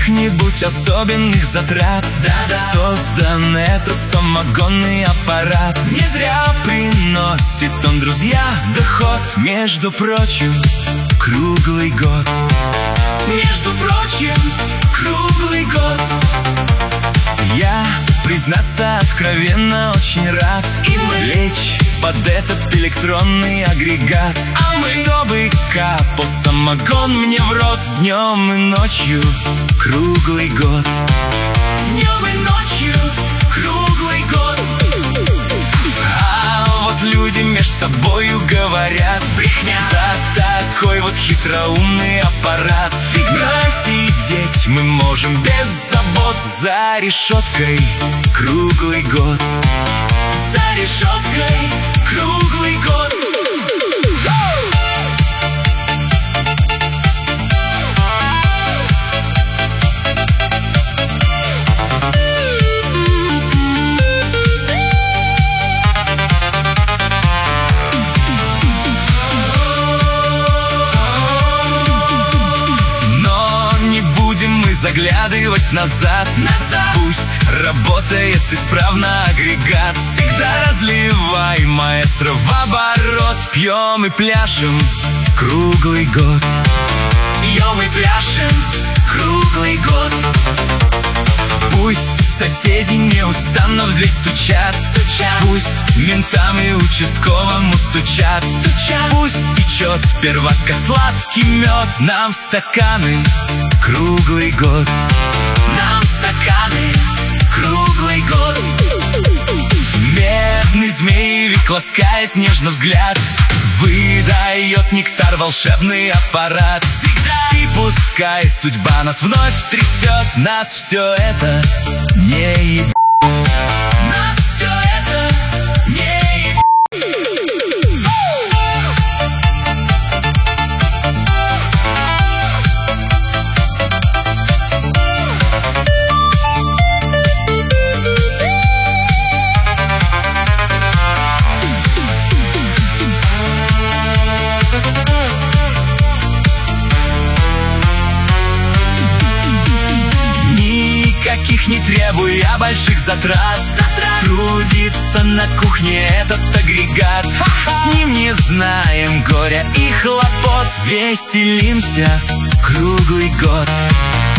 каких-нибудь особенных затрат. Создан этот самогонный аппарат. Не зря приносит он, друзья, доход. Между прочим, круглый год. Между прочим, круглый год. Я, признаться откровенно, очень рад и лечь под этот электронный агрегат. А мы, чтобы капал самогон мне в рот днем и ночью, круглый год. Днем и ночью, круглый год. А вот люди меж собою говорят: брехня. За такой вот хитроумный аппарат фигня. Сидеть мы можем без забот. За решеткой круглый год. За решеткой круглый год. Заглядывать назад. Пусть работает исправно агрегат. Всегда разливай, маэстро, в оборот. Пьем и пляшем круглый год. Пьем и пляшем круглый год. Пусть соседи неустанно в дверь стучат. Пусть ментам и участковому стучат. Пусть течет сперва, как сладкий мед. Нам стаканы круглый год. Нам стаканы круглый год. Медный змеевик ласкает нежно взгляд. Выдает нектар волшебный аппарат. Всегда. И пускай судьба нас вновь трясет, нас все это не ебет. Нас все это не ебет. Никаких не требуя больших затрат. Трудится на кухне этот агрегат. С ним не знаем горя и хлопот. Веселимся круглый год.